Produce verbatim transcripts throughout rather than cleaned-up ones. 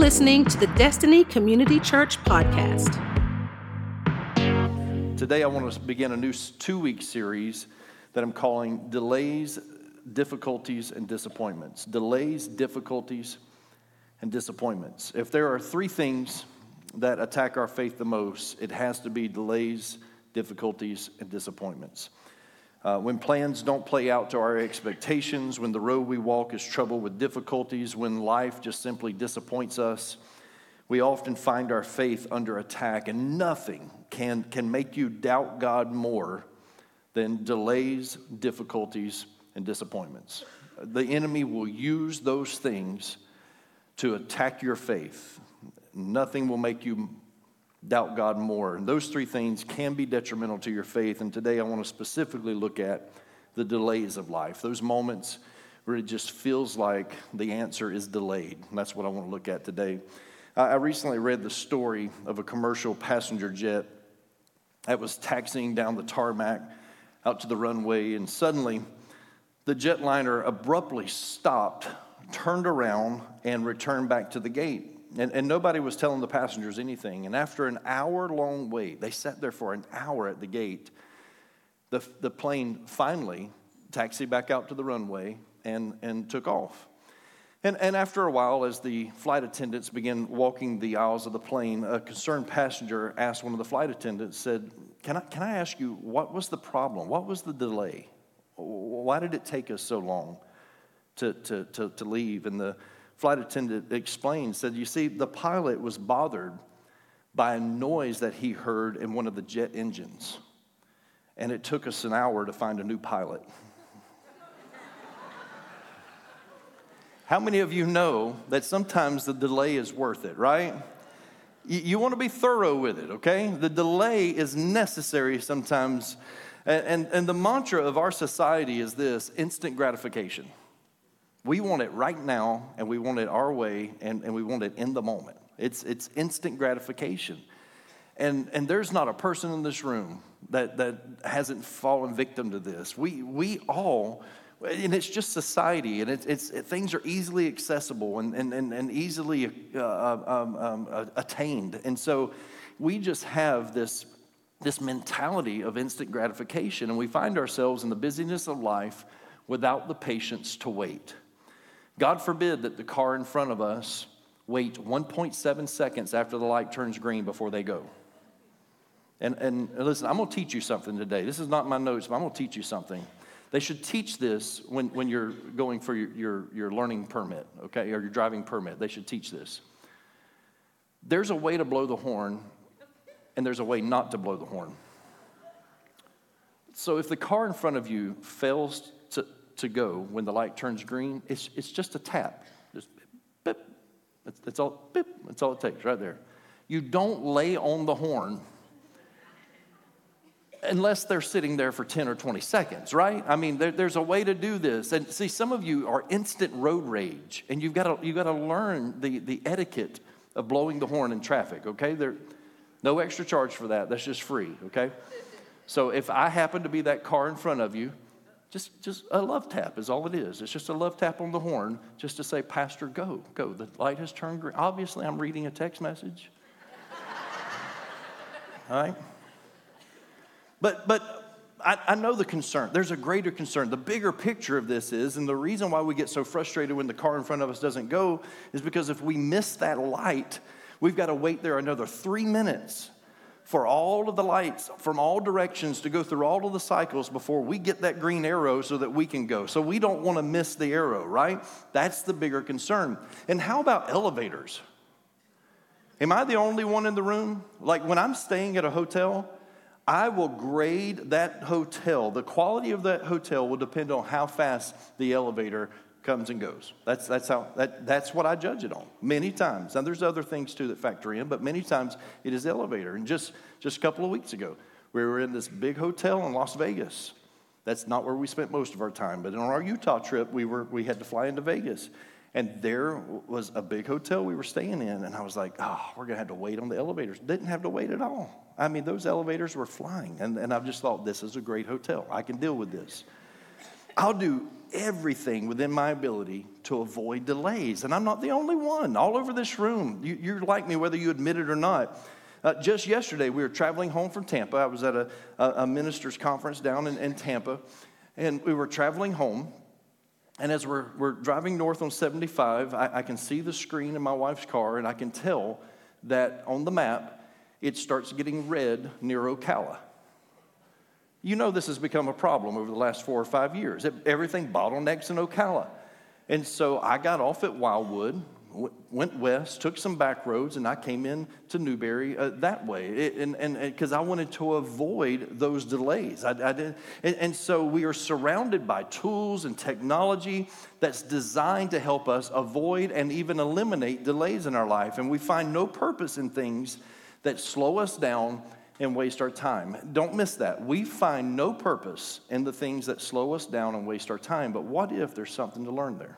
listening to the Destiny Community Church podcast. Today I want to begin a new two-week series that I'm calling Delays, Difficulties, and Disappointments. Delays, Difficulties, and Disappointments. If there are three things that attack our faith the most, it has to be delays, difficulties, and disappointments. Uh, when plans don't play out to our expectations, when the road we walk is troubled with difficulties, when life just simply disappoints us, we often find our faith under attack, and nothing can, can make you doubt God more than delays, difficulties, and disappointments. The enemy will use those things to attack your faith. Nothing will make you doubt God more. And those three things can be detrimental to your faith. And today I want to specifically look at the delays of life, those moments where it just feels like the answer is delayed. And that's what I want to look at today. I recently read the story of a commercial passenger jet that was taxiing down the tarmac out to the runway, and suddenly the jetliner abruptly stopped, turned around, and returned back to the gate. And, and nobody was telling the passengers anything. And after an hour-long wait, they sat there for an hour at the gate, the, the plane finally taxied back out to the runway and, and took off. And, and after a while, as the flight attendants began walking the aisles of the plane, a concerned passenger asked one of the flight attendants, said, can I, can I ask you, what was the problem? What was the delay? Why did it take us so long to, to, to, to leave? And the flight attendant explained, said, you see, the pilot was bothered by a noise that he heard in one of the jet engines. And it took us an hour to find a new pilot. How many of you know that sometimes the delay is worth it, right? You, you want to be thorough with it, okay? The delay is necessary sometimes. And, and, and the mantra of our society is this: instant gratification. We want it right now, and we want it our way, and, and we want it in the moment. It's it's instant gratification. And and there's not a person in this room that, that hasn't fallen victim to this. We we all, and it's just society, and it's, it's it, things are easily accessible and, and, and, and easily uh, um, um, uh, attained. And so we just have this, this mentality of instant gratification, and we find ourselves in the busyness of life without the patience to wait. God forbid that the car in front of us wait one point seven seconds after the light turns green before they go. And, and listen, I'm going to teach you something today. This is not my notes, but I'm going to teach you something. They should teach this when, when you're going for your, your, your learning permit, okay, or your driving permit. They should teach this. There's a way to blow the horn, and there's a way not to blow the horn. So if the car in front of you fails to to go when the light turns green, it's it's just a tap. Just beep. That's, that's all beep. That's all it takes right there. You don't lay on the horn unless they're sitting there for ten or twenty seconds, right? I mean, there, there's a way to do this. And see, some of you are instant road rage, and you've got to you've got to learn the, the etiquette of blowing the horn in traffic, okay? There, no extra charge for that. That's just free, okay? So if I happen to be that car in front of you, Just, just a love tap is all it is. It's just a love tap on the horn just to say, Pastor, go, go. The light has turned green. Obviously, I'm reading a text message. All right? But, but I, I know the concern. There's a greater concern. The bigger picture of this is, and the reason why we get so frustrated when the car in front of us doesn't go is because if we miss that light, we've got to wait there another three minutes for all of the lights from all directions to go through all of the cycles before we get that green arrow so that we can go. So we don't want to miss the arrow, right? That's the bigger concern. And how about elevators? Am I the only one in the room? Like when I'm staying at a hotel, I will grade that hotel. The quality of that hotel will depend on how fast the elevator comes and goes. That's that's how that that's what I judge it on many times. Now there's other things too that factor in, but many times it is the elevator. And just just a couple of weeks ago, we were in this big hotel in Las Vegas. That's not where we spent most of our time, but on our Utah trip, we were we had to fly into Vegas, and there was a big hotel we were staying in, and I was like, oh, we're gonna have to wait on the elevators. Didn't have to wait at all. I mean, those elevators were flying, and and I just thought, this is a great hotel. I can deal with this. I'll do everything within my ability to avoid delays. And I'm not the only one. All over this room, you, you're like me whether you admit it or not. Uh, just yesterday, we were traveling home from Tampa. I was at a, a, a minister's conference down in, in Tampa, and we were traveling home. And as we're, we're driving north on seventy-five, I, I can see the screen in my wife's car, and I can tell that on the map, it starts getting red near Ocala. You know this has become a problem over the last four or five years. Everything bottlenecks in Ocala. And so I got off at Wildwood, went west, took some back roads, and I came in to Newberry uh, that way. It, and and because I wanted to avoid those delays. I, I did, and, and so we are surrounded by tools and technology that's designed to help us avoid and even eliminate delays in our life. And we find no purpose in things that slow us down and waste our time. Don't miss that. We find no purpose in the things that slow us down and waste our time. But what if there's something to learn there?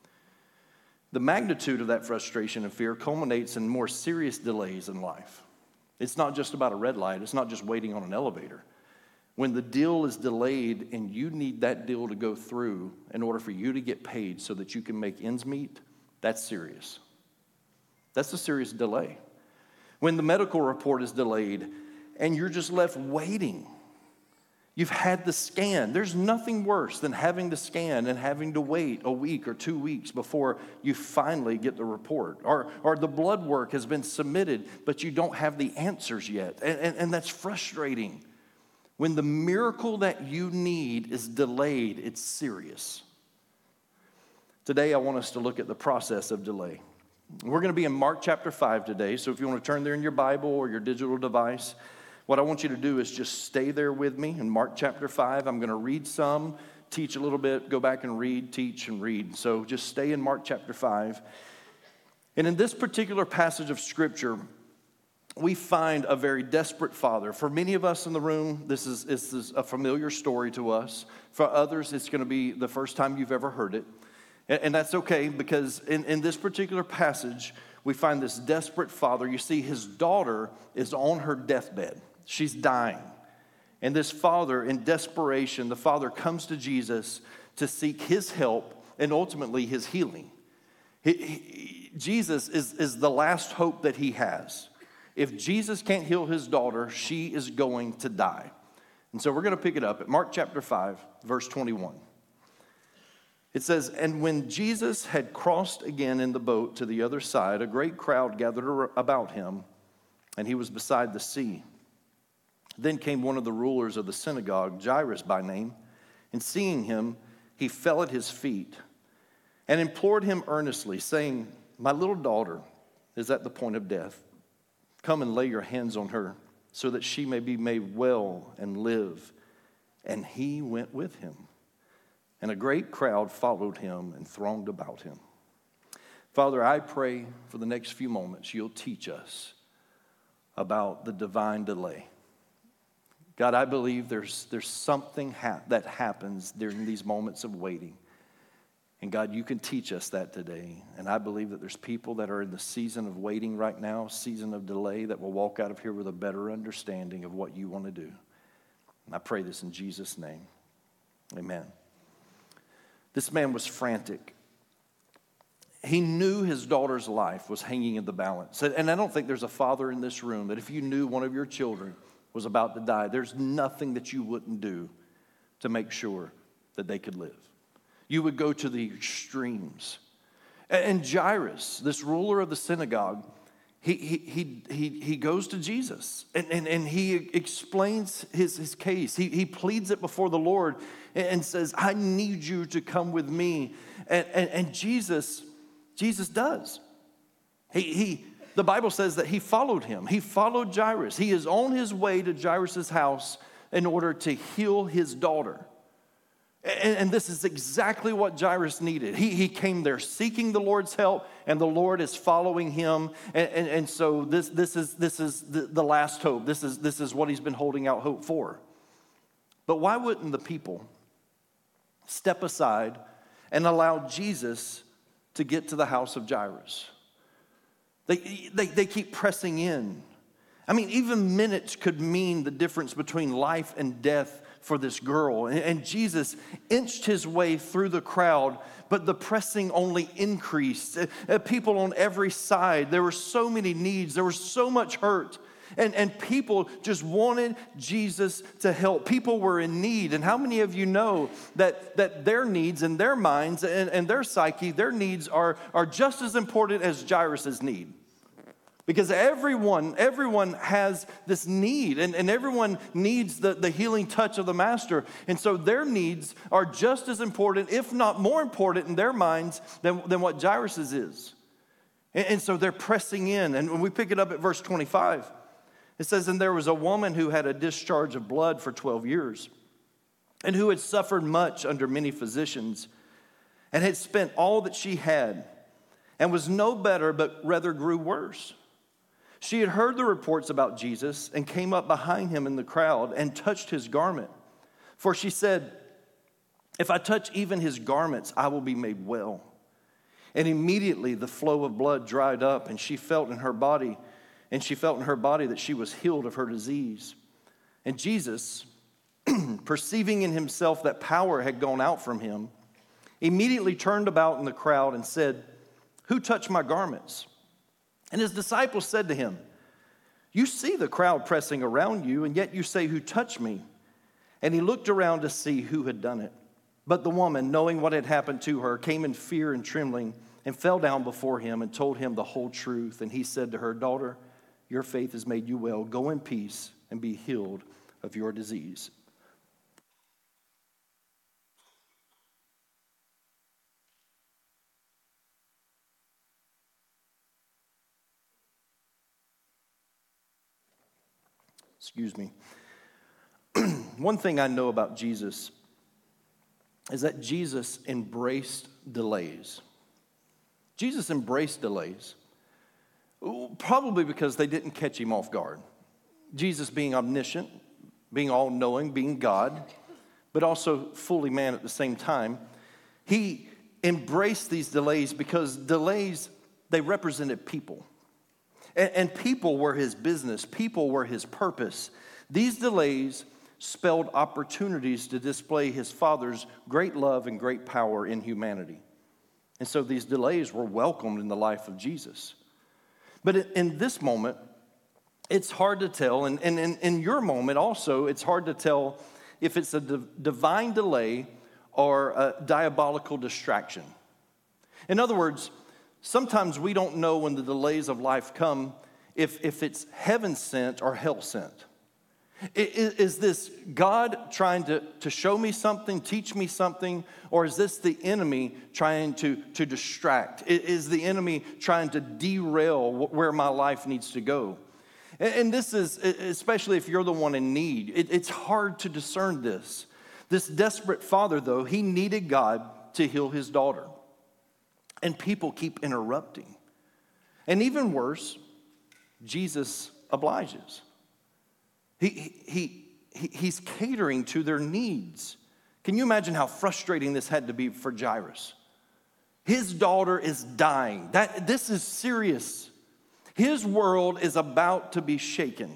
The magnitude of that frustration and fear culminates in more serious delays in life. It's not just about a red light. It's not just waiting on an elevator. When the deal is delayed and you need that deal to go through in order for you to get paid so that you can make ends meet, that's serious. That's a serious delay. When the medical report is delayed and you're just left waiting. You've had the scan. There's nothing worse than having the scan and having to wait a week or two weeks before you finally get the report. Or, or the blood work has been submitted, but you don't have the answers yet. And, and, and that's frustrating. When the miracle that you need is delayed, it's serious. Today, I want us to look at the process of delay. We're going to be in Mark chapter five today, so if you want to turn there in your Bible or your digital device, what I want you to do is just stay there with me in Mark chapter five. I'm going to read some, teach a little bit, go back and read, teach and read. So just stay in Mark chapter five. And in this particular passage of Scripture, we find a very desperate father. For many of us in the room, this is, this is a familiar story to us. For others, it's going to be the first time you've ever heard it. And, and that's okay, because in, in this particular passage, we find this desperate father. You see, his daughter is on her deathbed. She's dying. And this father, in desperation, the father comes to Jesus to seek his help and ultimately his healing. He, he, Jesus is, is the last hope that he has. If Jesus can't heal his daughter, she is going to die. And so we're going to pick it up at Mark chapter five, verse twenty-one. It says, "And when Jesus had crossed again in the boat to the other side, a great crowd gathered about him, and he was beside the sea. Then came one of the rulers of the synagogue, Jairus by name, and seeing him, he fell at his feet and implored him earnestly, saying, 'My little daughter is at the point of death. Come and lay your hands on her, so that she may be made well and live.' And he went with him. And a great crowd followed him and thronged about him." Father, I pray for the next few moments you'll teach us about the divine delay. God, I believe there's, there's something ha- that happens during these moments of waiting. And God, you can teach us that today. And I believe that there's people that are in the season of waiting right now, season of delay, that will walk out of here with a better understanding of what you want to do. And I pray this in Jesus' name. Amen. This man was frantic. He knew his daughter's life was hanging in the balance. And I don't think there's a father in this room that if you knew one of your children was about to die, there's nothing that you wouldn't do to make sure that they could live. You would go to the extremes. And Jairus, this ruler of the synagogue, he he he he, he goes to Jesus and, and, and he explains his, his case. He, he pleads it before the Lord and says, "I need you to come with me." And, and, and Jesus, Jesus does. He he The Bible says that he followed him. He followed Jairus. He is on his way to Jairus' house in order to heal his daughter. And, and this is exactly what Jairus needed. He, he came there seeking the Lord's help, and the Lord is following him. And, and, and so this, this is, this is the, the last hope. This is, this is what he's been holding out hope for. But why wouldn't the people step aside and allow Jesus to get to the house of Jairus? They, they, they keep pressing in. I mean, even minutes could mean the difference between life and death for this girl. And, and Jesus inched his way through the crowd, but the pressing only increased. Uh, people on every side, there were so many needs, there was so much hurt. And, and people just wanted Jesus to help. People were in need. And how many of you know that, that their needs and their minds and, and their psyche, their needs are, are just as important as Jairus' need? Because everyone, everyone has this need, and, and everyone needs the, the healing touch of the Master. And so their needs are just as important, if not more important in their minds than, than what Jairus' is. And, and so they're pressing in. And when we pick it up at verse twenty-five, it says, and there was a woman who had a discharge of blood for twelve years, and who had suffered much under many physicians, and had spent all that she had, and was no better, but rather grew worse. She had heard the reports about Jesus, and came up behind him in the crowd, and touched his garment. For she said, if I touch even his garments, I will be made well. And immediately the flow of blood dried up, and she felt in her body And she felt in her body that she was healed of her disease. And Jesus, perceiving in himself that power had gone out from him, immediately turned about in the crowd and said, who touched my garments? And his disciples said to him, you see the crowd pressing around you, and yet you say, who touched me? And he looked around to see who had done it. But the woman, knowing what had happened to her, came in fear and trembling, and fell down before him and told him the whole truth. And he said to her, daughter, your faith has made you well. Go in peace and be healed of your disease. Excuse me. One thing I know about Jesus is that Jesus embraced delays. Jesus embraced delays. Probably because they didn't catch him off guard. Jesus being omniscient, being all-knowing, being God, but also fully man at the same time, he embraced these delays because delays, they represented people. And, and people were his business. People were his purpose. These delays spelled opportunities to display his Father's great love and great power in humanity. And so these delays were welcomed in the life of Jesus. But in this moment, it's hard to tell, and in your moment also, it's hard to tell if it's a divine delay or a diabolical distraction. In other words, sometimes we don't know when the delays of life come if, if it's heaven sent or hell sent. Is, is this God trying to, to show me something, teach me something, or is this the enemy trying to, to distract? Is the enemy trying to derail where my life needs to go? And, and this is, especially if you're the one in need, it, it's hard to discern this. This desperate father, though, he needed God to heal his daughter. And people keep interrupting. And even worse, Jesus obliges. He, he, he, he's catering to their needs. Can you imagine how frustrating this had to be for Jairus? His daughter is dying. That, this is serious. His world is about to be shaken.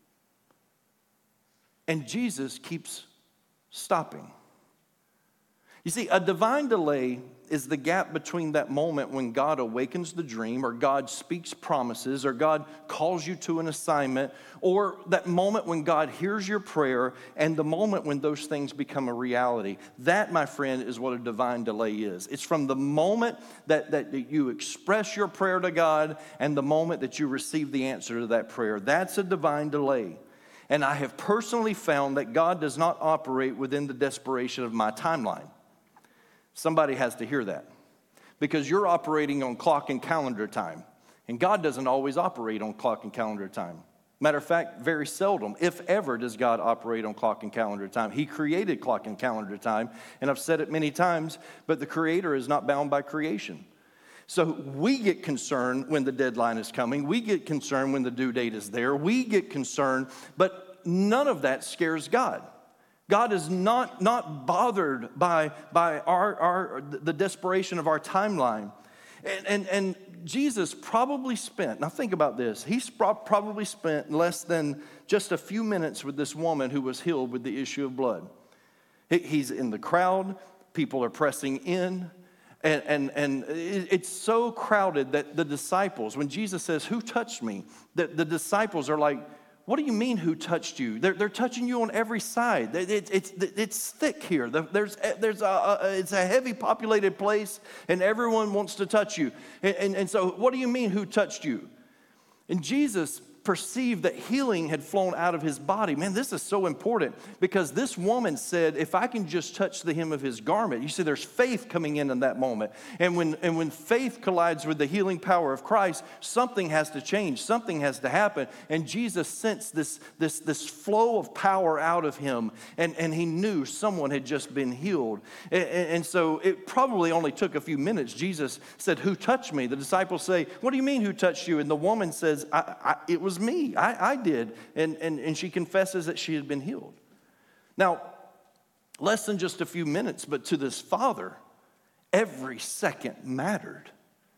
And Jesus keeps stopping. You see, a divine delay is the gap between that moment when God awakens the dream, or God speaks promises, or God calls you to an assignment, or that moment when God hears your prayer, and the moment when those things become a reality. That, my friend, is what a divine delay is. It's from the moment that, that you express your prayer to God and the moment that you receive the answer to that prayer. That's a divine delay. And I have personally found that God does not operate within the desperation of my timeline. Somebody has to hear that, because you're operating on clock and calendar time, and God doesn't always operate on clock and calendar time. Matter of fact, very seldom, if ever, does God operate on clock and calendar time. He created clock and calendar time, and I've said it many times, but the Creator is not bound by creation. So we get concerned when the deadline is coming. We get concerned when the due date is there. We get concerned, but none of that scares God. God is not, not bothered by, by our, our, the desperation of our timeline. And, and, and Jesus probably spent, now think about this, he probably spent less than just a few minutes with this woman who was healed with the issue of blood. He's in the crowd, people are pressing in, and, and, and it's so crowded that the disciples, when Jesus says, who touched me? The, the disciples are like, what do you mean who touched you? They're, they're touching you on every side. It, it, it's, it's thick here. There's, there's a, a, it's a heavy populated place, and everyone wants to touch you. And, and, and so what do you mean who touched you? And Jesus perceived that healing had flown out of his body. Man, this is so important because this woman said, if I can just touch the hem of his garment. You see, there's faith coming in in that moment. And when, and when faith collides with the healing power of Christ, something has to change. Something has to happen. And Jesus sensed this, this, this flow of power out of him. And, and he knew someone had just been healed. And, and so it probably only took a few minutes. Jesus said, who touched me? The disciples say, what do you mean who touched you? And the woman says, I, I, it was me. I, I did. And, and, and she confesses that she had been healed. Now, less than just a few minutes, but to this father, every second mattered.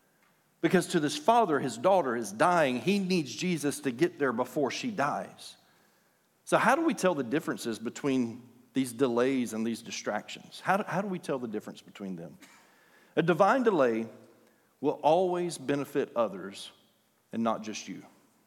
Because to this father, his daughter is dying. He needs Jesus to get there before she dies. So how do we tell the differences between these delays and these distractions? How do, how do we tell the difference between them? A divine delay will always benefit others and not just you.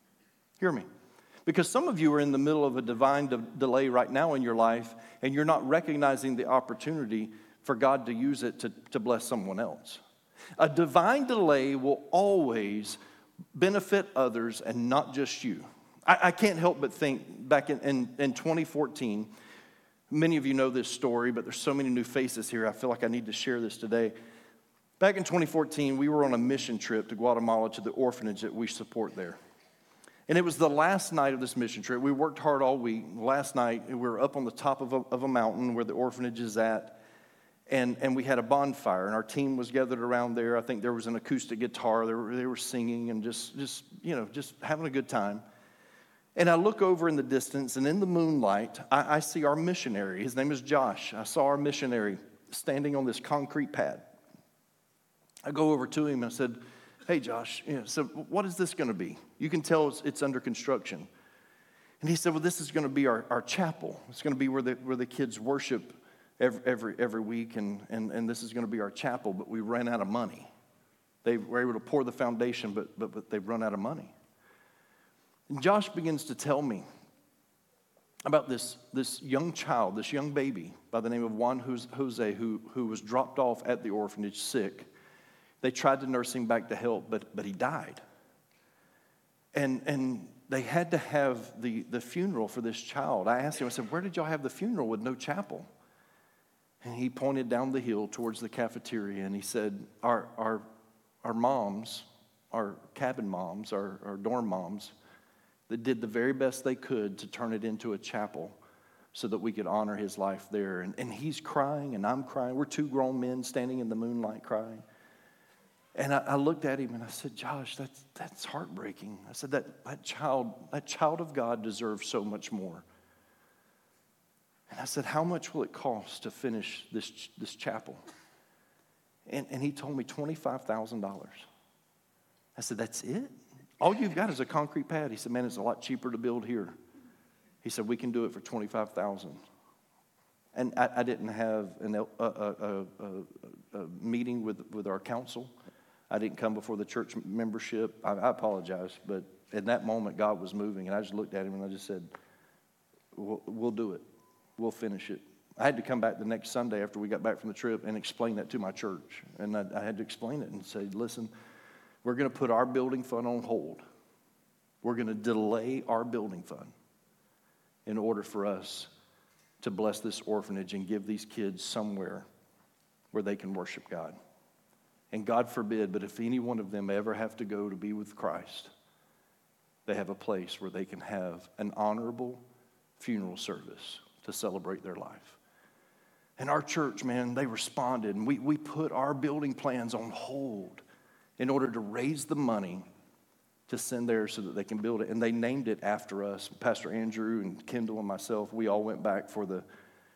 Hear me. Because some of you are in the middle of a divine de- delay right now in your life, and you're not recognizing the opportunity for God to use it to, to bless someone else. A divine delay will always benefit others and not just you. I, I can't help but think back in, in, in twenty fourteen, many of you know this story, but there's so many new faces here, I feel like I need to share this today. Back in twenty fourteen, we were on a mission trip to Guatemala to the orphanage that we support there. And it was the last night of this mission trip. We worked hard all week. Last night, we were up on the top of a, of a mountain where the orphanage is at, and, and we had a bonfire, and our team was gathered around there. I think there was an acoustic guitar. They were, they were singing and just, just, you know, just having a good time. And I look over in the distance, and in the moonlight, I, I see our missionary. His name is Josh. I saw our missionary standing on this concrete pad. I go over to him and I said, hey, Josh, yeah, so what is this going to be? You can tell it's, it's under construction. And he said, well, this is going to be our, our chapel. It's going to be where the, where the kids worship every, every, every week, and, and, and this is going to be our chapel, but we ran out of money. They were able to pour the foundation, but, but, but they've run out of money. And Josh begins to tell me about this, this young child, this young baby by the name of Juan Jose, who, who was dropped off at the orphanage sick. They tried to nurse him back to health, but, but he died. And, and they had to have the, the funeral for this child. I asked him, I said, where did y'all have the funeral with no chapel? And he pointed down the hill towards the cafeteria, and he said, our, our, our moms, our cabin moms, our, our dorm moms, that did the very best they could to turn it into a chapel so that we could honor his life there. And, and he's crying, and I'm crying. We're two grown men standing in the moonlight crying. And I, I looked at him and I said, Josh, that's, that's heartbreaking. I said, that, that child, that child of God deserves so much more. And I said, how much will it cost to finish this, this chapel? And, and he told me twenty-five thousand dollars. I said, that's it? All you've got is a concrete pad. He said, man, it's a lot cheaper to build here. He said, we can do it for twenty-five thousand dollars. And I, I didn't have an, a, a, a, a, a meeting with, with our council. I didn't come before the church membership. I, I apologize, but in that moment, God was moving, and I just looked at him and I just said, we'll, we'll do it. We'll finish it. I had to come back the next Sunday after we got back from the trip and explain that to my church. And I, I had to explain it and say, listen, we're going to put our building fund on hold. We're going to delay our building fund in order for us to bless this orphanage and give these kids somewhere where they can worship God. And God forbid, but if any one of them ever have to go to be with Christ, they have a place where they can have an honorable funeral service to celebrate their life. And our church, man, they responded, and we, we put our building plans on hold in order to raise the money to send there so that they can build it. And they named it after us. Pastor Andrew and Kendall and myself, we all went back for the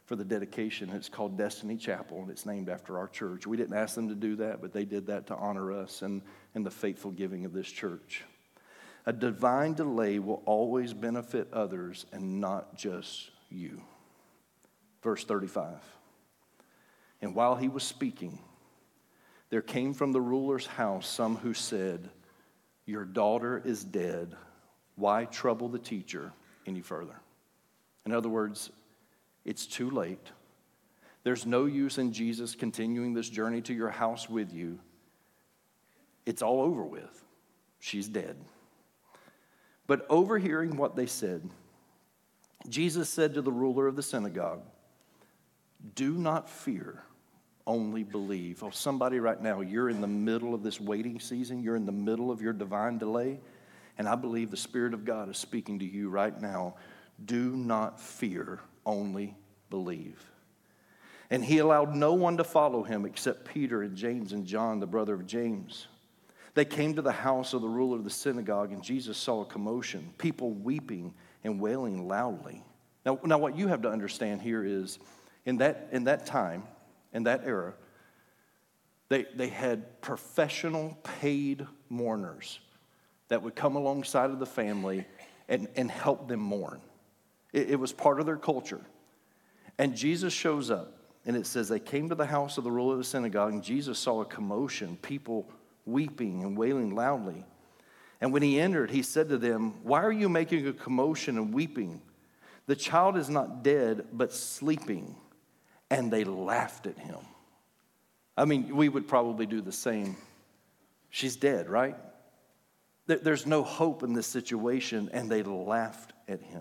for the dedication. It's called Destiny Chapel, and it's named after our church. We didn't ask them to do that, but they did that to honor us and, and the faithful giving of this church. A divine delay will always benefit others and not just you. Verse thirty-five. And while he was speaking, there came from the ruler's house some who said, "Your daughter is dead. Why trouble the teacher any further?" In other words, it's too late. There's no use in Jesus continuing this journey to your house with you. It's all over with. She's dead. But overhearing what they said, Jesus said to the ruler of the synagogue, "Do not fear, only believe." Oh, somebody right now, you're in the middle of this waiting season. You're in the middle of your divine delay. And I believe the Spirit of God is speaking to you right now. Do not fear, only believe. And he allowed no one to follow him except Peter and James and John, the brother of James. They came to the house of the ruler of the synagogue, and Jesus saw a commotion, people weeping and wailing loudly. Now, now what you have to understand here is, in that, in that time, in that era, they, they had professional paid mourners that would come alongside of the family and, and help them mourn. It, it was part of their culture. And Jesus shows up, and it says they came to the house of the ruler of the synagogue, and Jesus saw a commotion, people weeping and wailing loudly. And when he entered, he said to them, "Why are you making a commotion and weeping? The child is not dead, but sleeping." And they laughed at him. I mean, we would probably do the same. She's dead, right? There's no hope in this situation, and they laughed at him.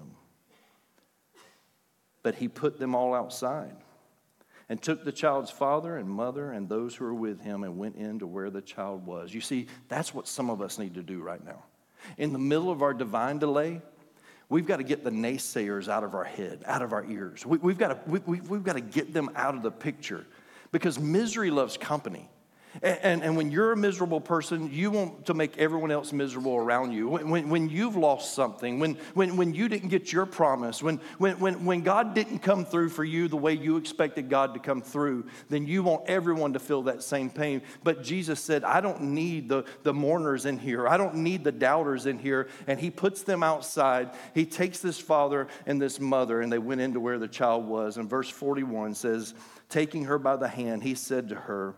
But he put them all outside and took the child's father and mother and those who were with him and went in to where the child was. You see, that's what some of us need to do right now. In the middle of our divine delay, we've got to get the naysayers out of our head, out of our ears. We, we've got to, we, we, we've got to get them out of the picture, because misery loves company. And, and, and when you're a miserable person, you want to make everyone else miserable around you. When, when, when you've lost something, when, when, when you didn't get your promise, when, when, when, when God didn't come through for you the way you expected God to come through, then you want everyone to feel that same pain. But Jesus said, I don't need the, the mourners in here. I don't need the doubters in here. And he puts them outside. He takes this father and this mother, and they went into where the child was. And verse forty-one says, taking her by the hand, he said to her,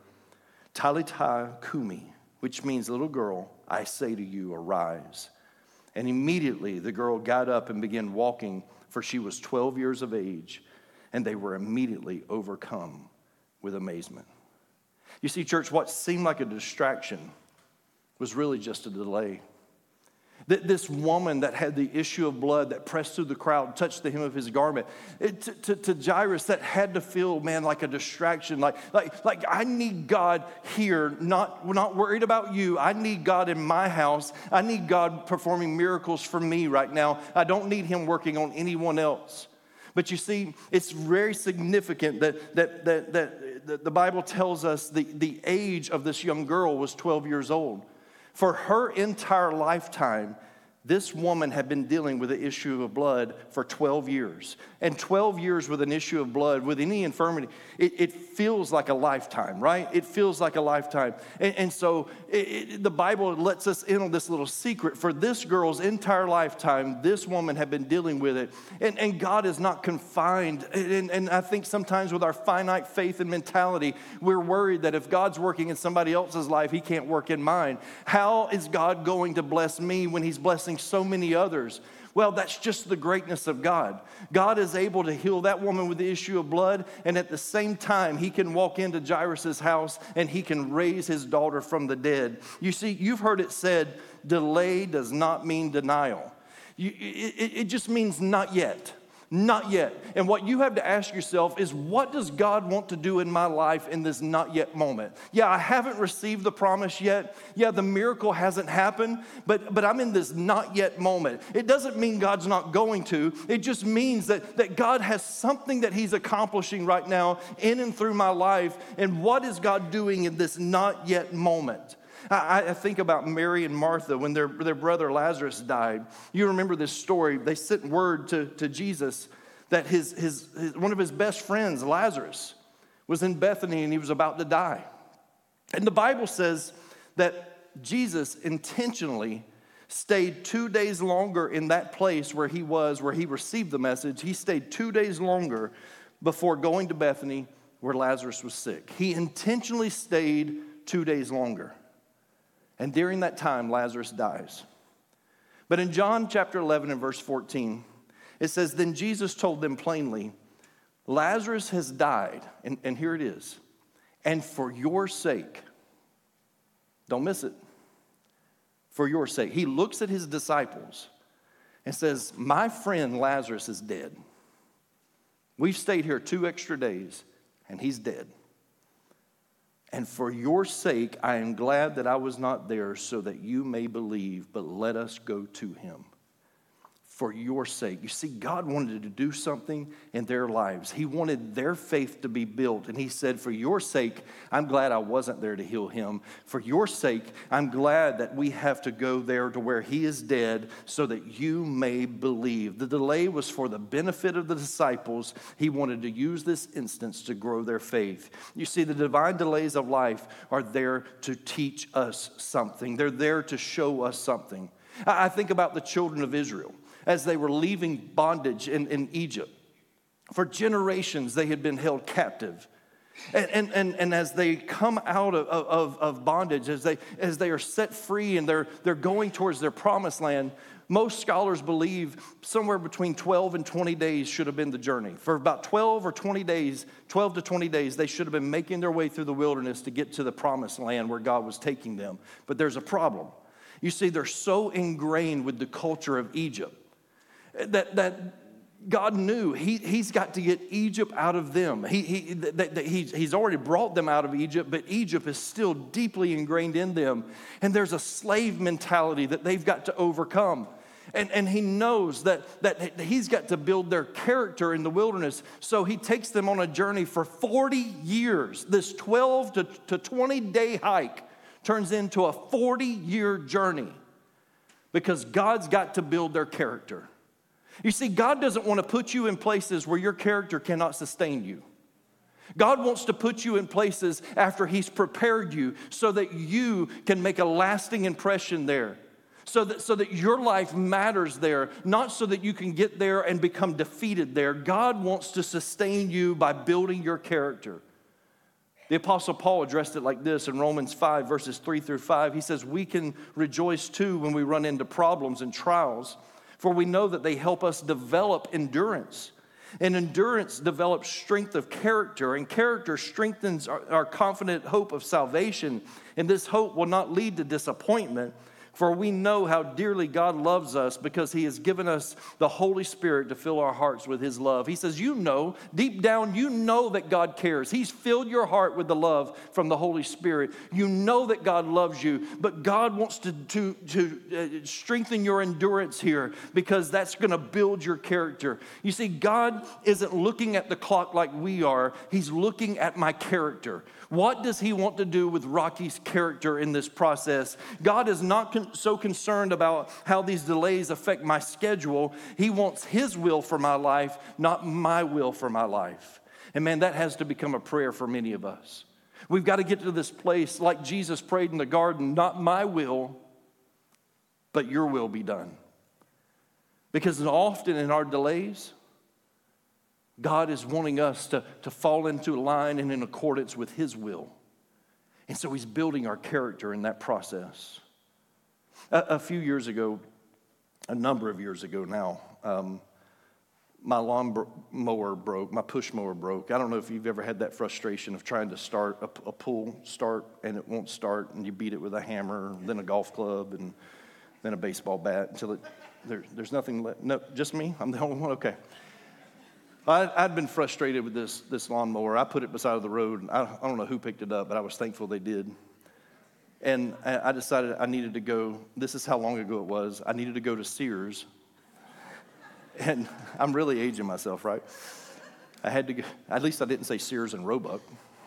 Talitha kumi, which means, little girl, I say to you, arise. And immediately the girl got up and began walking, for she was twelve years of age, and they were immediately overcome with amazement. You see, church, what seemed like a distraction was really just a delay. This woman that had the issue of blood that pressed through the crowd, touched the hem of his garment. It, to, to, to Jairus, that had to feel, man, like a distraction. Like, like, like I need God here, not, we're not worried about you. I need God in my house. I need God performing miracles for me right now. I don't need him working on anyone else. But you see, it's very significant that, that, that, that the Bible tells us the, the age of this young girl was twelve years old. For her entire lifetime, this woman had been dealing with the issue of blood for twelve years. And twelve years with an issue of blood, with any infirmity, it, it feels like a lifetime, right? It feels like a lifetime. And, and so it, it, the Bible lets us in on this little secret. For this girl's entire lifetime, this woman had been dealing with it. And, and God is not confined. And, and I think sometimes with our finite faith and mentality, we're worried that if God's working in somebody else's life, he can't work in mine. How is God going to bless me when he's blessing so many others? Well, that's just the greatness of God. God is able to heal that woman with the issue of blood, and at the same time, he can walk into Jairus' house and he can raise his daughter from the dead. You see, you've heard it said, delay does not mean denial. You, it, it just means not yet. Not yet. And what you have to ask yourself is, what does God want to do in my life in this not yet moment? Yeah, I haven't received the promise yet. Yeah, the miracle hasn't happened, but, but I'm in this not yet moment. It doesn't mean God's not going to. It just means that, that God has something that he's accomplishing right now in and through my life. And what is God doing in this not yet moment? I, I think about Mary and Martha when their, their brother Lazarus died. You remember this story. They sent word to, to Jesus that his, his, his one of his best friends, Lazarus, was in Bethany and he was about to die. And the Bible says that Jesus intentionally stayed two days longer in that place where he was, where he received the message. He stayed two days longer before going to Bethany where Lazarus was sick. He intentionally stayed two days longer. And during that time, Lazarus dies. But in John chapter eleven and verse fourteen, it says, then Jesus told them plainly, Lazarus has died, and, and here it is, and for your sake, don't miss it, for your sake. He looks at his disciples and says, my friend Lazarus is dead. We've stayed here two extra days, and he's dead. And for your sake, I am glad that I was not there so that you may believe, but let us go to him. For your sake. You see, God wanted to do something in their lives. He wanted their faith to be built. And he said, for your sake, I'm glad I wasn't there to heal him. For your sake, I'm glad that we have to go there to where he is dead so that you may believe. The delay was for the benefit of the disciples. He wanted to use this instance to grow their faith. You see, the divine delays of life are there to teach us something. They're there to show us something. I think about the children of Israel. As they were leaving bondage in, in Egypt. For generations, they had been held captive. And, and, and, and as they come out of, of, of bondage, as they, as they are set free and they're, they're going towards their promised land, most scholars believe somewhere between twelve and twenty days should have been the journey. For about twelve or twenty days, twelve to twenty days, they should have been making their way through the wilderness to get to the promised land where God was taking them. But there's a problem. You see, they're so ingrained with the culture of Egypt. That, that God knew he, he's got to get Egypt out of them. He, he, that, that he's, he's already brought them out of Egypt, but Egypt is still deeply ingrained in them. And there's a slave mentality that they've got to overcome. And, and he knows that, that he's got to build their character in the wilderness. So he takes them on a journey for forty years. This twelve to twenty day hike turns into a forty year journey because God's got to build their character. You see, God doesn't want to put you in places where your character cannot sustain you. God wants to put you in places after he's prepared you so that you can make a lasting impression there. So that, so that your life matters there, not so that you can get there and become defeated there. God wants to sustain you by building your character. The Apostle Paul addressed it like this in Romans five, verses three through five. He says, we can rejoice too when we run into problems and trials, for we know that they help us develop endurance. And endurance develops strength of character, and character strengthens our, our confident hope of salvation. And this hope will not lead to disappointment, for we know how dearly God loves us because he has given us the Holy Spirit to fill our hearts with his love. He says, you know, deep down, you know that God cares. He's filled your heart with the love from the Holy Spirit. You know that God loves you, but God wants to, to, to uh, strengthen your endurance here because that's going to build your character. You see, God isn't looking at the clock like we are. He's looking at my character. What does he want to do with Rocky's character in this process? God is not con- so concerned about how these delays affect my schedule. He wants his will for my life, not my will for my life. And man, that has to become a prayer for many of us. We've got to get to this place like Jesus prayed in the garden, not my will, but your will be done. Because often in our delays, God is wanting us to, to fall into line and in accordance with his will. And so he's building our character in that process. A, a few years ago, a number of years ago now, um, my lawn bro- mower broke, my push mower broke. I don't know if you've ever had that frustration of trying to start a, a pull start and it won't start, and you beat it with a hammer, then a golf club, and then a baseball bat until it, there, there's nothing left. No, just me? I'm the only one? Okay. I, I'd been frustrated with this, this lawnmower. I put it beside the road. I, I don't know who picked it up, but I was thankful they did. And I, I decided I needed to go. This is how long ago it was. I needed to go to Sears. And I'm really aging myself, right? I had to go. At least I didn't say Sears and Roebuck.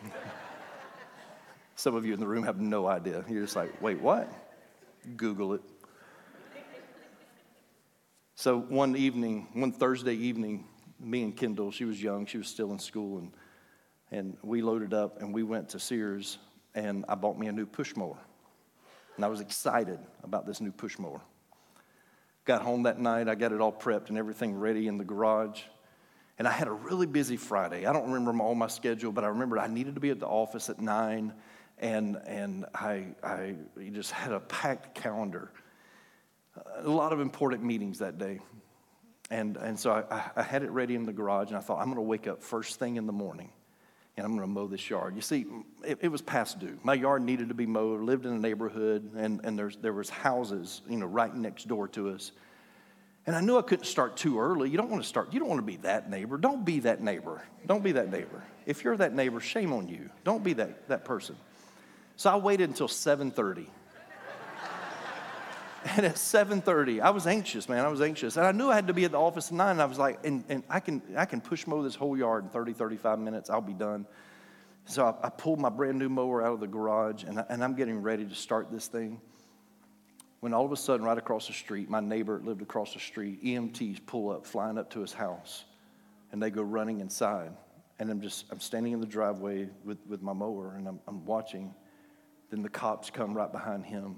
Some of you in the room have no idea. You're just like, wait, what? Google it. So one evening, one Thursday evening, me and Kendall, she was young, she was still in school, and and we loaded up and we went to Sears, and I bought me a new push mower. And I was excited about this new push mower. Got home that night, I got it all prepped and everything ready in the garage. And I had a really busy Friday. I don't remember my, all my schedule, but I remember I needed to be at the office at nine, and and I I just had a packed calendar. A lot of important meetings that day. And and so I, I had it ready in the garage, and I thought, I'm going to wake up first thing in the morning, and I'm going to mow this yard. You see, it, it was past due. My yard needed to be mowed. Lived in a neighborhood, and, and there's, there was houses, you know, right next door to us. And I knew I couldn't start too early. You don't want to start, you don't want to be that neighbor. Don't be that neighbor. Don't be that neighbor. If you're that neighbor, shame on you. Don't be that, that person. So I waited until seven thirty. And at seven thirty, I was anxious, man. I was anxious. And I knew I had to be at the office at nine. And I was like, and, and I can I can push mow this whole yard in thirty, thirty-five minutes. I'll be done. So I, I pulled my brand new mower out of the garage, and, I, and I'm getting ready to start this thing. When all of a sudden, right across the street, my neighbor lived across the street, E M Ts pull up, flying up to his house, and they go running inside. And I'm just, I'm standing in the driveway with, with my mower, and I'm, I'm watching. Then the cops come right behind him.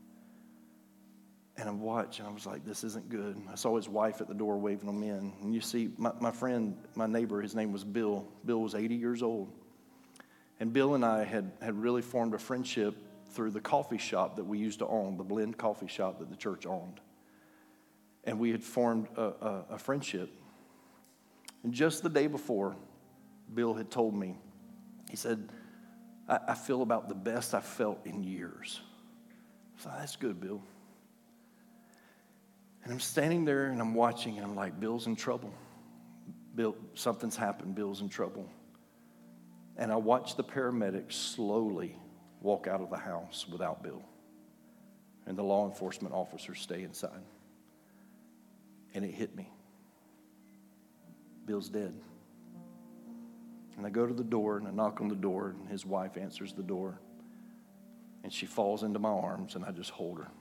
And I'm watching, I was like, this isn't good. I saw his wife at the door waving them in. And you see, my, my friend, my neighbor, his name was Bill. Bill was eighty years old. And Bill and I had, had really formed a friendship through the coffee shop that we used to own, the Blend coffee shop that the church owned. And we had formed a, a, a friendship. And just the day before, Bill had told me, he said, I, I feel about the best I've felt in years. I thought, that's good, Bill. And I'm standing there and I'm watching, and I'm like, Bill's in trouble. Bill, something's happened. Bill's in trouble. And I watched the paramedics slowly walk out of the house without Bill. And the law enforcement officers stay inside. And it hit me. Bill's dead. And I go to the door and I knock on the door, and his wife answers the door. And she falls into my arms, and I just hold her.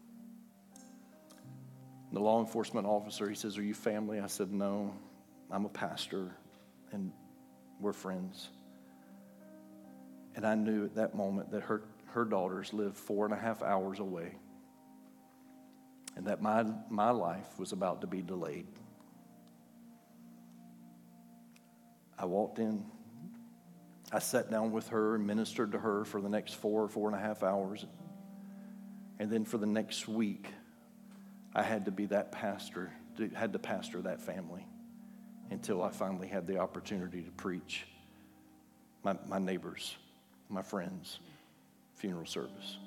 The law enforcement officer, he says, are you family? I said, no, I'm a pastor, and we're friends. And I knew at that moment that her, her daughters lived four and a half hours away, and that my, my life was about to be delayed. I walked in. I sat down with her and ministered to her for the next four, four and a half hours. And then for the next week, I had to be that pastor, had to pastor that family until I finally had the opportunity to preach my, my neighbors, my friends' funeral service.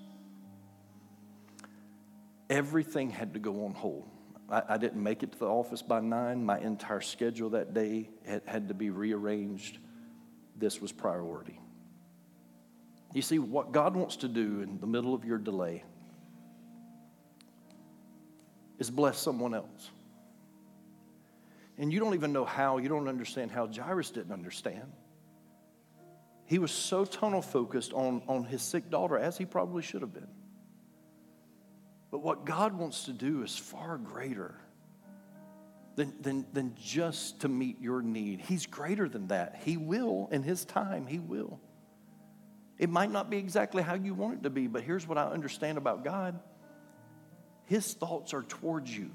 Everything had to go on hold. I, I didn't make it to the office by nine. My entire schedule that day had, had to be rearranged. This was priority. You see, what God wants to do in the middle of your delay is bless someone else. And you don't even know how, you don't understand how. Jairus didn't understand. He was so tunnel focused on, on his sick daughter, as he probably should have been. But what God wants to do is far greater than, than, than just to meet your need. He's greater than that. He will, in his time, he will. It might not be exactly how you want it to be, but here's what I understand about God. His thoughts are towards you.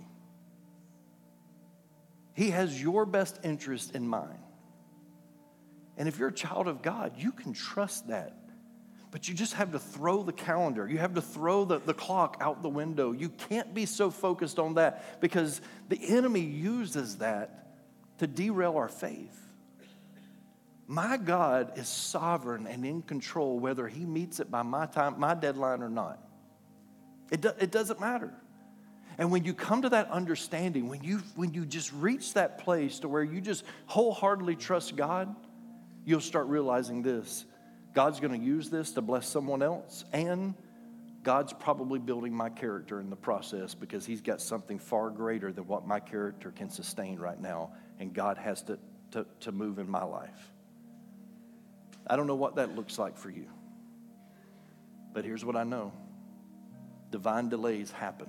He has your best interest in mind. And if you're a child of God, you can trust that. But you just have to throw the calendar. You have to throw the, the clock out the window. You can't be so focused on that, because the enemy uses that to derail our faith. My God is sovereign and in control, whether he meets it by my time, my deadline or not. It, do, it doesn't matter. And when you come to that understanding, when you, when you just reach that place to where you just wholeheartedly trust God, you'll start realizing this. God's going to use this to bless someone else, and God's probably building my character in the process, because he's got something far greater than what my character can sustain right now, and God has to, to, to move in my life. I don't know what that looks like for you, but here's what I know. Divine delays happen.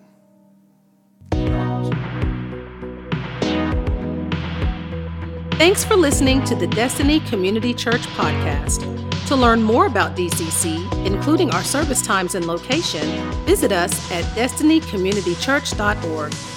Thanks for listening to the Destiny Community Church podcast. To learn more about D C C, including our service times and location, visit us at destiny community church dot org.